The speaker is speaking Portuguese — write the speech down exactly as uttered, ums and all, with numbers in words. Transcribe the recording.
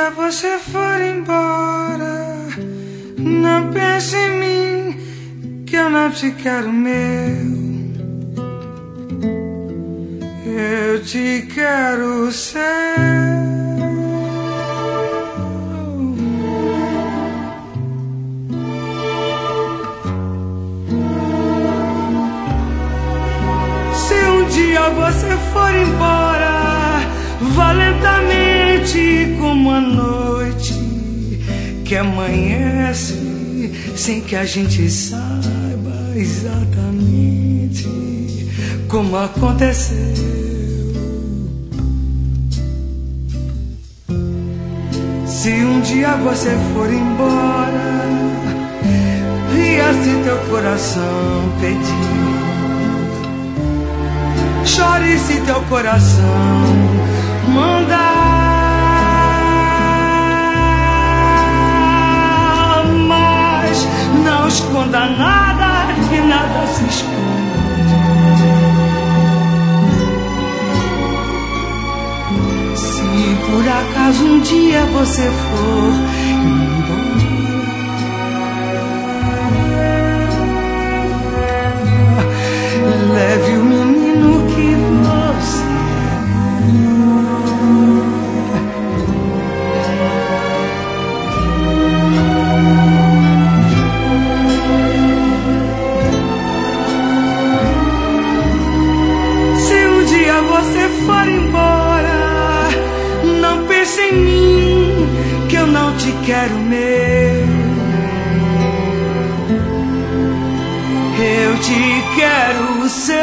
dia você for embora, não pense em mim, que eu não te quero meu. Eu te quero seu. Se um dia você for embora, vá lentamente como a noite que amanhece sem que a gente saiba exatamente como aconteceu. Se um dia você for embora e assim teu coração pedir, chore se teu coração mandar, mas não esconda nada e nada se esconde. Se por acaso um dia você for embora, leve o menino que você é. Se um dia você for embora, não pense em mim, que eu não te quero meu. Eu te quero ser.